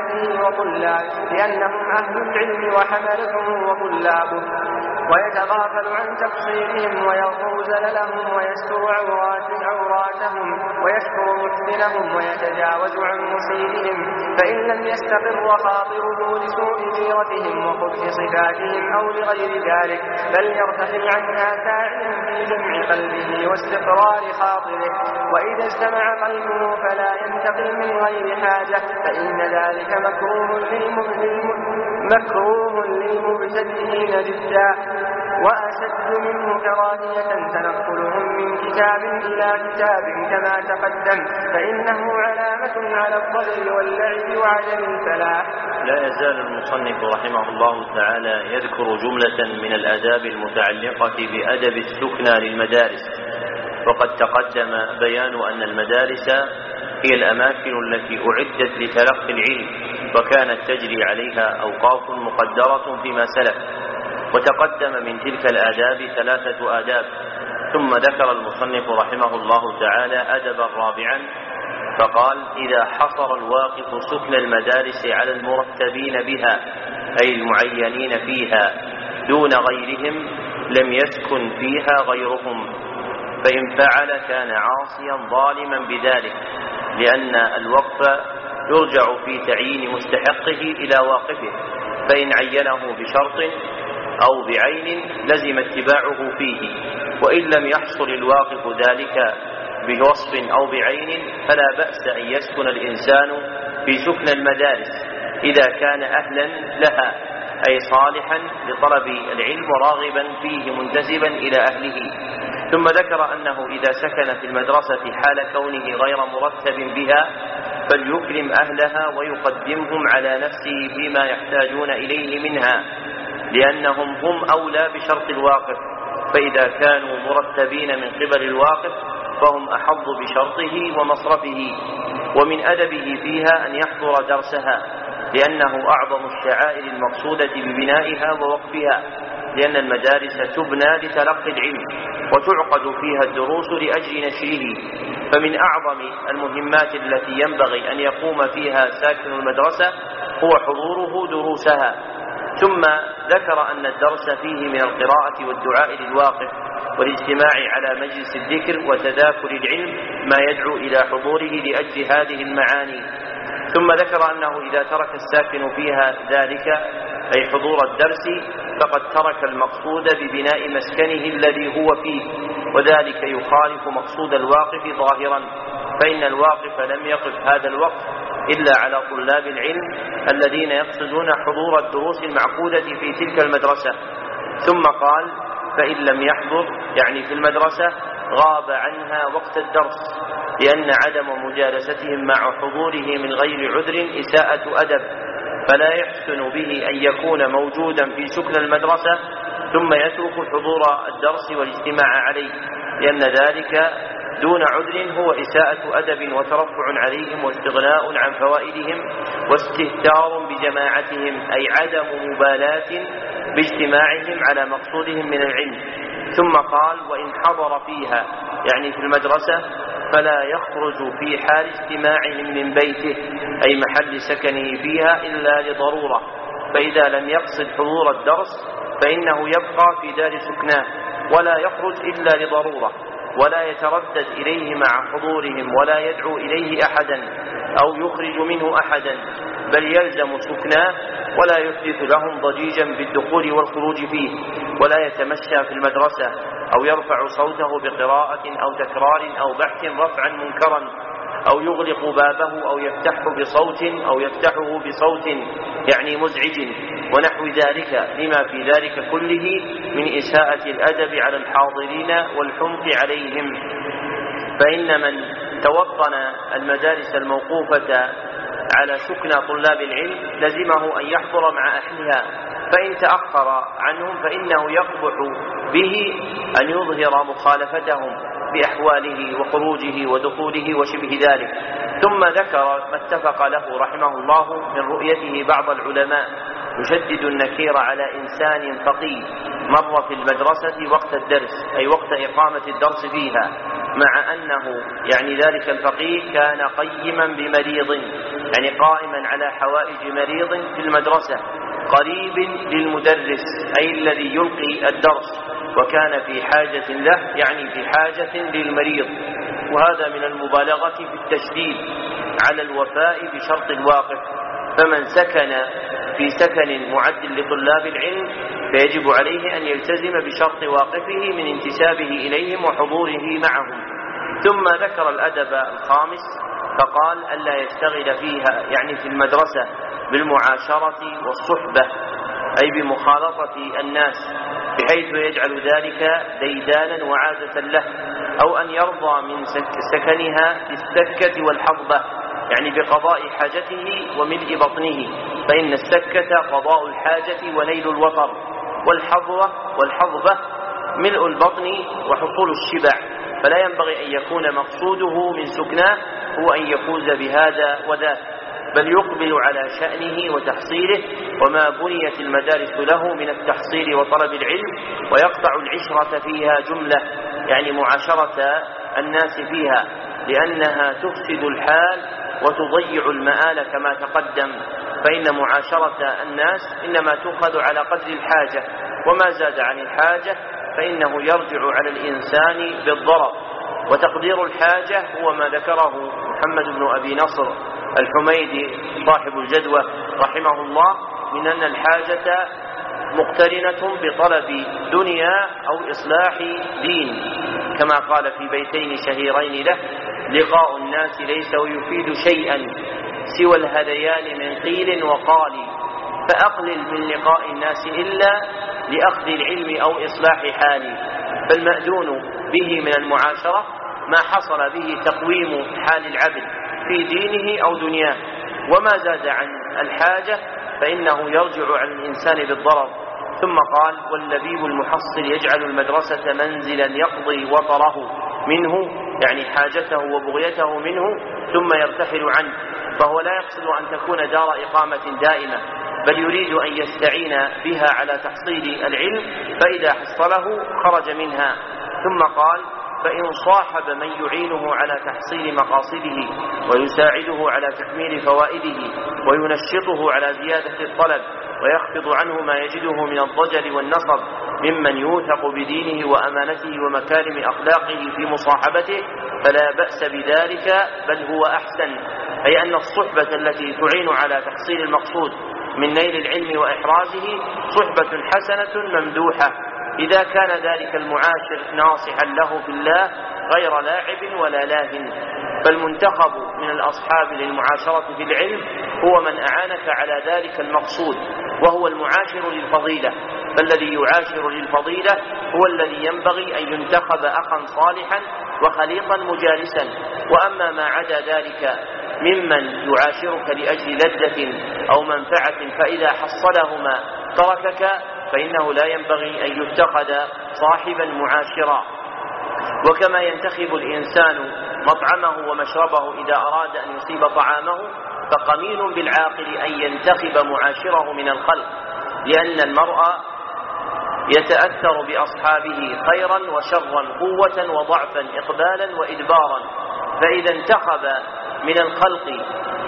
وحملته وطلابه، ويتغافل عن تقصيرهم ويغفر زللهم ويستر عوراتهم ويشكر محسنهم ويتجاوز عن مسيئهم، فإن لم يستقر خاطره لسوء جيرتهم وخبث صفاتهم أو لغير ذلك بل يرتحل عنها ساعيا في جمع قلبه واستقرار خاطره، وإذا استمع قلبه فلا ينتقل من غير حاجة فإن ذلك مكروه للمبتدئين جدا، وأشد منه كراهية تنقلهم من كتاب إلى كتاب كما تقدم، فإنه علامة على الضلال واللعب وعدم الفلاح. لا يزال المصنف رحمه الله تعالى يذكر جملة من الآداب المتعلقة بأدب السكنى للمدارس، وقد تقدم بيان أن المدارس هي الأماكن التي أعدت لتلقي العلم وكانت تجري عليها أوقاف مقدرة فيما سلف، وتقدم من تلك الآداب 3 آداب، ثم ذكر المصنف رحمه الله تعالى أدبا رابعا فقال: إذا حصر الواقف سكن المدارس على المرتبين بها أي المعينين فيها دون غيرهم لم يسكن فيها غيرهم، فإن فعل كان عاصيا ظالما بذلك، لأن الوقف يرجع في تعيين مستحقه إلى واقفه، فإن عينه بشرط أو بعين لزم اتباعه فيه، وإن لم يحصل الواقف ذلك بوصف أو بعين فلا بأس أن يسكن الإنسان في سكن المدارس إذا كان أهلا لها أي صالحا لطلب العلم وراغبا فيه منتسبا إلى أهله. ثم ذكر أنه إذا سكن في المدرسة حال كونه غير مرتب بها فليكرم أهلها ويقدمهم على نفسه فيما يحتاجون إليه منها، لأنهم هم أولى بشرط الواقف، فإذا كانوا مرتبين من قبل الواقف فهم أحظ بشرطه ومصرفه. ومن أدبه فيها أن يحضر درسها، لأنه أعظم الشعائر المقصودة ببنائها ووقفها، لأن المدارس تبنى لتلقي العلم وتعقد فيها الدروس لأجل نشره، فمن أعظم المهمات التي ينبغي أن يقوم فيها ساكن المدرسة هو حضوره دروسها. ثم ذكر أن الدرس فيه من القراءة والدعاء للواقف والاجتماع على مجلس الذكر وتذاكر العلم ما يدعو إلى حضوره لأجل هذه المعاني. ثم ذكر أنه إذا ترك الساكن فيها ذلك أي حضور الدرس فقد ترك المقصود ببناء مسكنه الذي هو فيه، وذلك يخالف مقصود الواقف ظاهرا، فإن الواقف لم يقف هذا الوقت إلا على طلاب العلم الذين يقصدون حضور الدروس المعقودة في تلك المدرسة. ثم قال: فإن لم يحضر يعني في المدرسة غاب عنها وقت الدرس، لأن عدم مجالستهم مع حضوره من غير عذر إساءة أدب، فلا يحسن به أن يكون موجودا في سكن المدرسة ثم يترك حضور الدرس والاجتماع عليه، لأن ذلك دون عذر هو إساءة أدب وترفع عليهم واستغناء عن فوائدهم واستهتار بجماعتهم، أي عدم مبالاة باجتماعهم على مقصودهم من العلم. ثم قال: وإن حضر فيها، يعني في المدرسة، فلا يخرج في حال اجتماعهم من بيته أي محل سكنه فيها إلا لضرورة، فإذا لم يقصد حضور الدرس فإنه يبقى في دار سكناه ولا يخرج إلا لضرورة، ولا يتردد إليه مع حضورهم ولا يدعو إليه أحدا أو يخرج منه أحدا، بل يلزم سكناه ولا يحدث لهم ضجيجا بالدخول والخروج فيه، ولا يتمشى في المدرسة أو يرفع صوته بقراءة أو تكرار أو بحث رفعا منكرا، أو يغلق بابه أو يفتحه بصوت يعني مزعج ونحو ذلك، لما في ذلك كله من إساءة الأدب على الحاضرين والحمق عليهم. فإن من توطن المدارس الموقوفة على سكن طلاب العلم لزمه أن يحضر مع أهلها، فإن تأخر عنهم فإنه يقبح به أن يظهر مخالفتهم بأحواله وخروجه ودخوله وشبه ذلك. ثم ذكر ما اتفق له رحمه الله من رؤيته بعض العلماء يشدد النكير على إنسان فقيه مر في المدرسة وقت الدرس، أي وقت إقامة الدرس فيها، مع أنه يعني ذلك الفقيه كان قيما بمريض، يعني قائما على حوائج مريض في المدرسة قريب للمدرس أي الذي يلقي الدرس، وكان في حاجة له، يعني في حاجة للمريض. وهذا من المبالغة في التشديد على الوفاء بشرط الواقف، فمن سكن في سكن معد لطلاب العلم فيجب عليه أن يلتزم بشرط واقفه من انتسابه إليهم وحضوره معهم. ثم ذكر الأدب الخامس فقال: ألا يشتغل فيها، يعني في المدرسة، بالمعاشرة والصحبة، أي بمخالطة الناس، بحيث يجعل ذلك ديدانا وعادة له، أو أن يرضى من سكنها بالسكة والحظبة، يعني بقضاء حاجته وملء بطنه، فإن السكة قضاء الحاجة ونيل الوطر، والحظبة ملء البطن وحصول الشبع، فلا ينبغي أن يكون مقصوده من سكناه هو أن يفوز بهذا وذاك، بل يقبل على شأنه وتحصيله وما بنيت المدارس له من التحصيل وطلب العلم، ويقطع العشرة فيها جملة، يعني معاشرة الناس فيها، لأنها تفسد الحال وتضيع المآل كما تقدم، فإن معاشرة الناس إنما تؤخذ على قدر الحاجة، وما زاد عن الحاجة فإنه يرجع على الإنسان بالضرر. وتقدير الحاجة هو ما ذكره محمد بن أبي نصر الحميدي صاحب الجدوى رحمه الله، من أن الحاجة مقترنة بطلب دنيا أو إصلاح دين، كما قال في بيتين شهيرين له: لقاء الناس ليس يفيد شيئا سوى الهذيان من قيل وقال، فأقلل من لقاء الناس إلا لأخذ العلم أو إصلاح حالي. فالمأذون به من المعاشرة ما حصل به تقويم حال العبد في دينه أو دنياه، وما زاد عن الحاجة فإنه يرجع على الإنسان بالضرر. ثم قال: واللبيب المحصل يجعل المدرسة منزلا يقضي وطره منه، يعني حاجته وبغيته منه، ثم يرتحل عنه، فهو لا يقصد أن تكون دار إقامة دائمة، بل يريد أن يستعين بها على تحصيل العلم، فإذا حصله خرج منها. ثم قال: فإن صاحب من يعينه على تحصيل مقاصده ويساعده على تكميل فوائده وينشطه على زيادة الطلب ويخفض عنه ما يجده من الضجر والنصب ممن يوثق بدينه وأمانته ومكارم أخلاقه في مصاحبته، فلا بأس بذلك، بل هو أحسن، أي أن الصحبة التي تعين على تحصيل المقصود من نيل العلم وإحرازه صحبة حسنة ممدوحة، إذا كان ذلك المعاشر ناصحا له في الله غير لاعب ولا لاهٍ. فالمنتخب من الأصحاب للمعاشرة في العلم هو من أعانك على ذلك المقصود، وهو المعاشر للفضيلة، فالذي يعاشر للفضيلة هو الذي ينبغي أن ينتخب أخا صالحا وخليطا مجالسا. وأما ما عدا ذلك ممن يعاشرك لأجل لذة أو منفعة فإذا حصلهما تركك، فإنه لا ينبغي أن يتخذ صاحبا معاشرا. وكما ينتخب الإنسان مطعمه ومشربه إذا أراد أن يصيب طعامه، فقمين بالعاقل أن ينتخب معاشره من الخلق، لأن المرء يتأثر بأصحابه خيرا وشرا، قوة وضعفا، إقبالا وإدبارا، فإذا انتخب من الخلق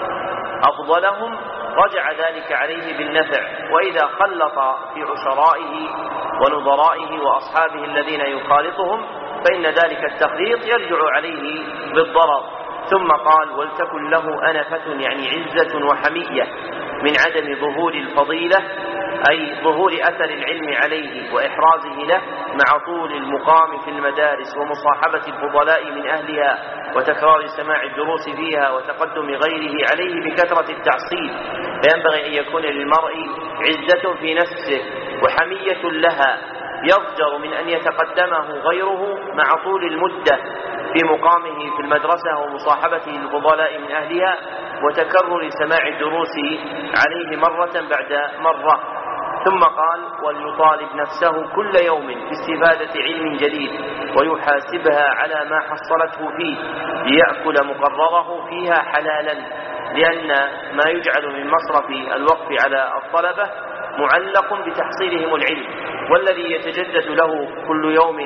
أفضلهم رجع ذلك عليه بالنفع، وإذا خلط في عشرائه ونظرائه وأصحابه الذين يخالطهم فإن ذلك التخليط يرجع عليه بالضرر. ثم قال: ولتكن له أنفة، يعني عزة وحمية، من عدم ظهور الفضيلة، أي ظهور أثر العلم عليه وإحرازه له، مع طول المقام في المدارس ومصاحبة الفضلاء من أهلها وتكرار سماع الدروس فيها وتقدم غيره عليه بكثرة التحصيل. فينبغي أن يكون للمرء عزة في نفسه وحمية لها، يضجر من أن يتقدمه غيره مع طول المدة في مقامه في المدرسة ومصاحبته الفضلاء من أهلها وتكرر سماع الدروس عليه مرة بعد مرة. ثم قال: وليطالب نفسه كل يوم باستفادة علم جديد ويحاسبها على ما حصلته فيه، ليأكل مقرره فيها حلالا، لأن ما يجعل من مصرف الوقف على الطلبة معلق بتحصيلهم العلم، والذي يتجدد له كل يوم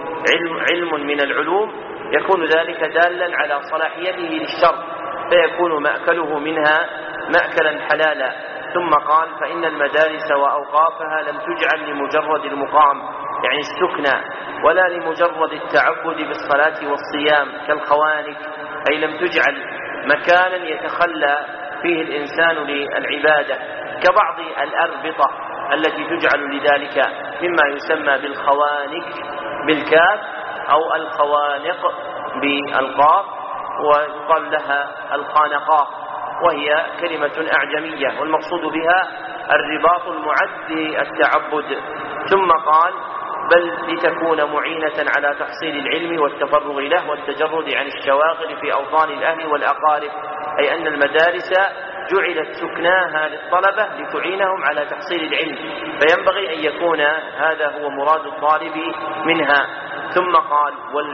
علم من العلوم يكون ذلك دالا على صلاحيته للشر، فيكون مأكله منها مأكلا حلالا. ثم قال: فإن المدارس وأوقافها لم تجعل لمجرد المقام، يعني السكنى، ولا لمجرد التعبد بالصلاة والصيام كالخوانك، أي لم تجعل مكانا يتخلى فيه الإنسان للعبادة كبعض الأربطة التي تجعل لذلك، مما يسمى بالخوانك بالكاف أو الخوانق بالقاف، ويقال لها الخانقات، وهي كلمة أعجمية، والمقصود بها الرباط المعد للتعبد. ثم قال: بل لتكون معينة على تحصيل العلم والتفرغ له والتجرد عن الشواغل في أوطان الأهل والأقارب، أي أن المدارس جعلت سكناها للطلبة لتعينهم على تحصيل العلم، فينبغي أن يكون هذا هو مراد الطالب منها. ثم قال: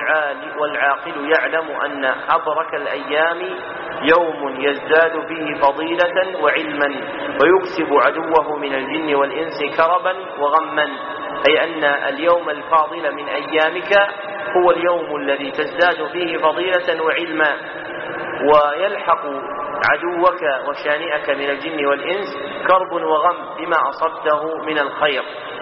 والعاقل يعلم أن أبرك الأيام يوم يزداد فيه فضيلة وعلما ويكسب عدوه من الجن والإنس كربا وغما، أي أن اليوم الفاضل من أيامك هو اليوم الذي تزداد فيه فضيلة وعلما، ويلحق عدوك وشانئك من الجن والإنس كرب وغم بما أصبته من الخير.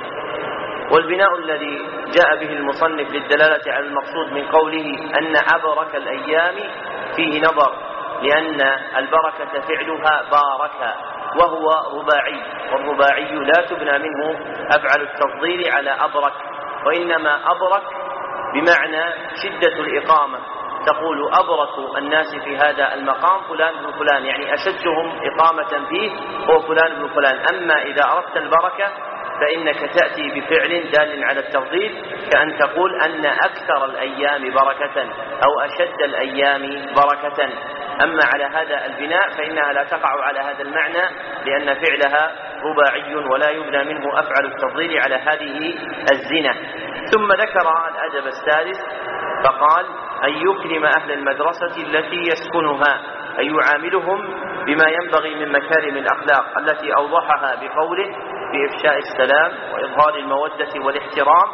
والبناء الذي جاء به المصنف للدلالة على المقصود من قوله أن أبرك الأيام فيه نظر، لأن البركة فعلها بارك، وهو رباعي، والرباعي لا تبنى منه أفعل التفضيل على أبرك، وإنما أبرك بمعنى شدة الإقامة، تقول أبرك الناس في هذا المقام فلان بن فلان، يعني أشدهم إقامة فيه هو فلان بن فلان. أما إذا أردت البركة فإنك تأتي بفعل دال على التفضيل، كأن تقول أن أكثر الأيام بركة أو أشد الأيام بركة. أما على هذا البناء فإنها لا تقع على هذا المعنى، لأن فعلها رباعي ولا يبنى منه أفعل التفضيل على هذه الزنة. ثم ذكر الأدب السادس فقال: أن يكرم أهل المدرسة التي يسكنها، أن يعاملهم بما ينبغي من مكارم الأخلاق التي أوضحها بقوله: بإفشاء السلام وإظهار المودة والاحترام،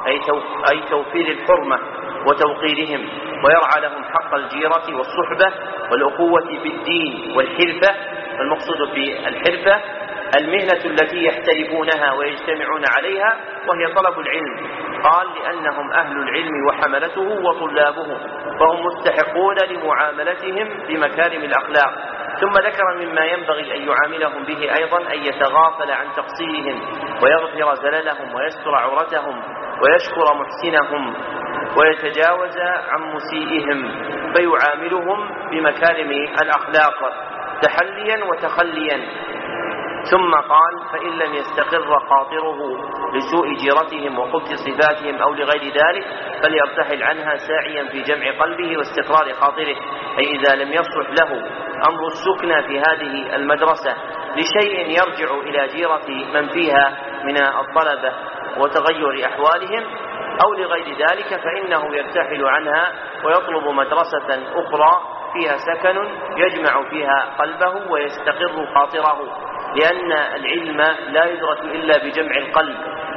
أي توفير الحرمة وتوقيرهم، ويرعى لهم حق الجيرة والصحبة والأخوة بالدين والحرفة. المقصود بالحرفة المهنة التي يحترفونها ويجتمعون عليها، وهي طلب العلم. قال: لأنهم أهل العلم وحملته وطلابه، فهم مستحقون لمعاملتهم بمكارم الأخلاق. ثم ذكر مما ينبغي أن يعاملهم به أيضا أن يتغافل عن تقصيرهم ويغفر زللهم ويستر عورتهم ويشكر محسنهم ويتجاوز عن مسيئهم، فيعاملهم بمكارم الأخلاق تحليا وتخليا. ثم قال: فإن لم يستقر خاطره لسوء جيرتهم وخبث صفاتهم أو لغير ذلك فليرتحل عنها ساعيا في جمع قلبه واستقرار خاطره، أي إذا لم يصلح له أمر السكنى في هذه المدرسة لشيء يرجع إلى جيرة من فيها من الطلبة وتغير أحوالهم أو لغير ذلك، فإنه يرتحل عنها ويطلب مدرسة أخرى فيها سكن يجمع فيها قلبه ويستقر خاطره، لأن العلم لا يدرك إلا بجمع القلب،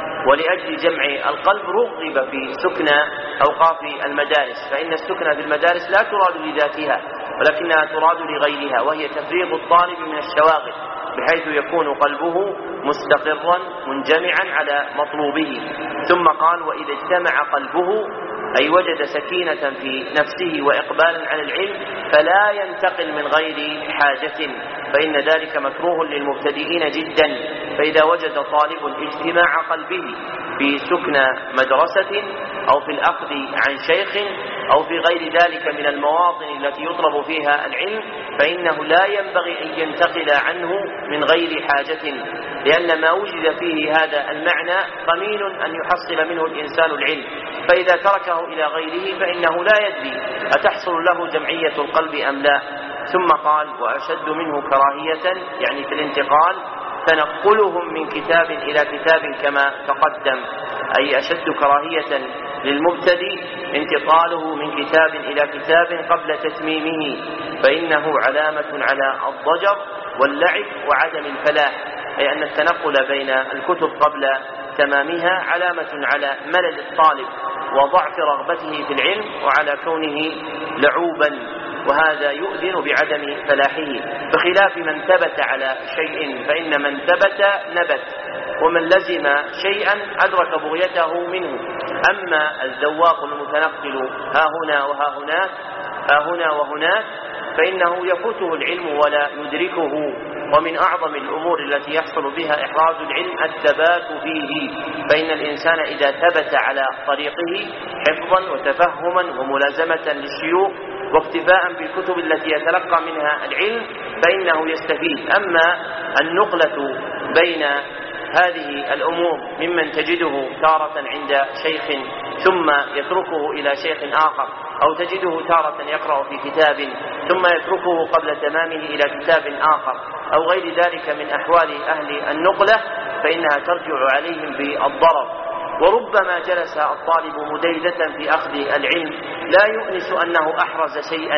ولأجل جمع القلب رغب في سكنى أوقاف المدارس، فإن السكنى في المدارس لا تراد لذاتها ولكنها تراد لغيرها، وهي تفريغ الطالب من الشواغل بحيث يكون قلبه مستقرا منجمعا على مطلوبه. ثم قال: وإذا اجتمع قلبه أي وجد سكينة في نفسه وإقبالا على العلم فلا ينتقل من غير حاجة، فإن ذلك مكروه للمبتدئين جدا. فإذا وجد طالب اجتماع قلبه في سكن مدرسة أو في الأخذ عن شيخ أو في غير ذلك من المواطن التي يطلب فيها العلم، فإنه لا ينبغي أن ينتقل عنه من غير حاجة، لأن ما وجد فيه هذا المعنى قمين أن يحصل منه الإنسان العلم، فإذا تركه إلى غيره فإنه لا يدري أتحصل له جمعية القلب أم لا. ثم قال: وأشد منه كراهية، يعني في الانتقال، تنقلهم من كتاب إلى كتاب كما تقدم، أي أشد كراهية للمبتدئ انتقاله من كتاب إلى كتاب قبل تتميمه، فإنه علامة على الضجر واللعب وعدم الفلاح، أي أن التنقل بين الكتب قبل تمامها علامة على ملل الطالب وضعف رغبته في العلم وعلى كونه لعوبا، وهذا يؤذن بعدم فلاحه، بخلاف من ثبت على شيء، فإن من ثبت نبت، ومن لزم شيئا أدرك بغيته منه. أما الذواق المتنقل ها هنا وها هناك، ها هنا وهناك، فإنه يفوته العلم ولا يدركه. ومن أعظم الأمور التي يحصل بها إحراز العلم الثبات فيه، فإن الإنسان إذا ثبت على طريقه حفظا وتفهما وملازمة للشيوخ واكتفاء بالكتب التي يتلقى منها العلم فإنه يستفيد. أما النقلة بين هذه الأمور ممن تجده تارة عند شيخ ثم يتركه إلى شيخ آخر، أو تجده تارة يقرأ في كتاب ثم يتركه قبل تمامه إلى كتاب آخر، أو غير ذلك من أحوال أهل النقلة، فإنها ترجع عليهم بالضرر. وربما جلس الطالب مديدة في أخذ العلم لا يؤنس أنه أحرز شيئا،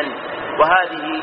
وهذه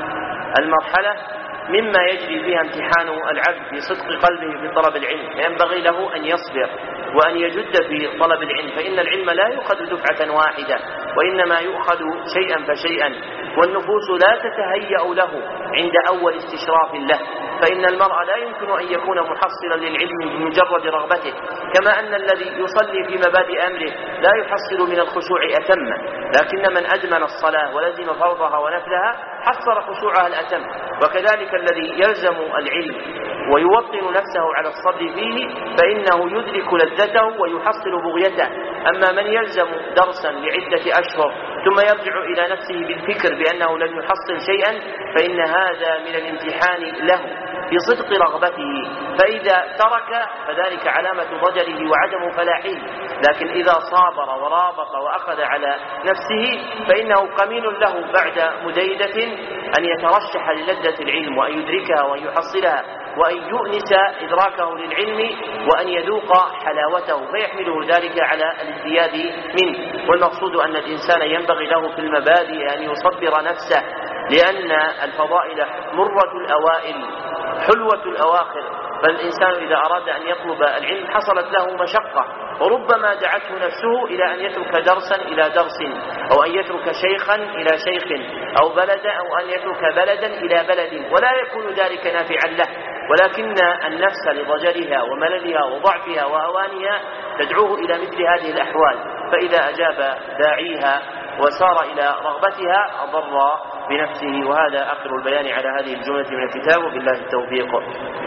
المرحلة مما يجري فيها امتحان العبد في صدق قلبه في طلب العلم، فينبغي له أن يصبر وأن يجد في طلب العلم، فإن العلم لا يؤخذ دفعة واحدة، وإنما يؤخذ شيئا فشيئا، والنفوس لا تتهيأ له عند أول استشراف له، فإن المرء لا يمكن أن يكون محصلا للعلم بمجرد رغبته، كما أن الذي يصلي في مبادئ أمره لا يحصل من الخشوع أتمه، لكن من أدمن الصلاة ولزم فرضها ونفلها حصل خشوعها الأتم. وكذلك الذي يلزم العلم ويوطن نفسه على الصبر فيه فإنه يدرك لذته ويحصل بغيته. أما من يلزم درسا لعدة أشهر ثم يرجع إلى نفسه بالفكر بأنه لن يحصل شيئا فإن هذا من الامتحان له في صدق رغبته، فإذا ترك فذلك علامة ضجره وعدم فلاحه، لكن إذا صابر ورابط وأخذ على نفسه فإنه قمين له بعد مديدة أن يترشح للذة العلم وأن يدركها وأن يحصلها وأن يؤنس إدراكه للعلم وأن يذوق حلاوته، فيحمله ذلك على الازدياد منه. والمقصود أن الإنسان ينبغي له في المبادئ أن يصبر نفسه، لأن الفضائل مرة الأوائل حلوة الأواخر، فالإنسان إذا أراد أن يطلب العلم حصلت له مشقة، وربما دعته نفسه إلى أن يترك درسا إلى درس، أو أن يترك شيخا إلى شيخ، أو بلدا، أو أن يترك بلدا إلى بلد، ولا يكون ذلك نافعا له، ولكن النفس لضجرها ومللها وضعفها وأوانها تدعوه إلى مثل هذه الأحوال، فإذا أجاب داعيها وسار إلى رغبتها أضر بنفسه. وهذا آخر البيان على هذه الجملة من الكتاب، وبالله التوفيق.